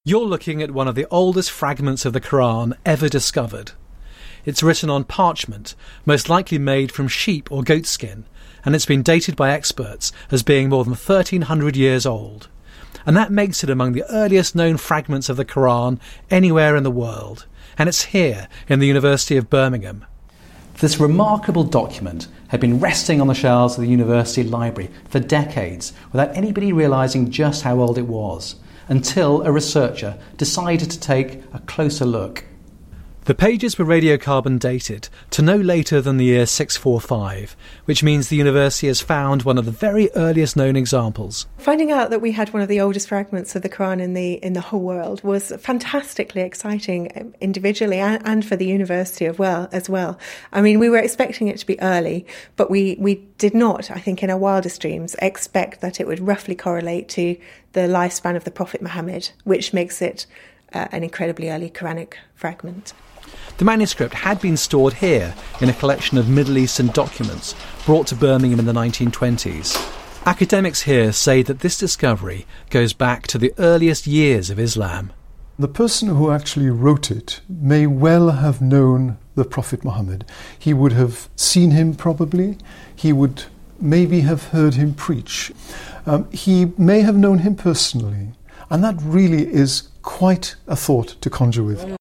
You're looking at one of the oldest fragments of the Quran ever discovered. It's written on parchment, most likely made from sheep or goat skin, and it's been dated by experts as being more than 1,300 years old. And that makes it among the earliest known fragments of the Quran anywhere in the world. And it's here, in the University of Birmingham. This remarkable document had been resting on the shelves of the university library for decades without anybody realising just how old it was, until a researcher decided to take a closer look. The pages were radiocarbon dated to no later than the year 645, which means the university has found one of the very earliest known examples. Finding out that we had one of the oldest fragments of the Quran in the whole world was fantastically exciting individually and for the university as well. I mean, we were expecting it to be early, but we did not, I think, in our wildest dreams, expect that it would roughly correlate to the lifespan of the Prophet Muhammad, which makes it an incredibly early Quranic fragment. The manuscript had been stored here in a collection of Middle Eastern documents brought to Birmingham in the 1920s. Academics here say that this discovery goes back to the earliest years of Islam. The person who actually wrote it may well have known the Prophet Muhammad. He would have seen him probably. He would maybe have heard him preach. He may have known him personally. And that really is quite a thought to conjure with.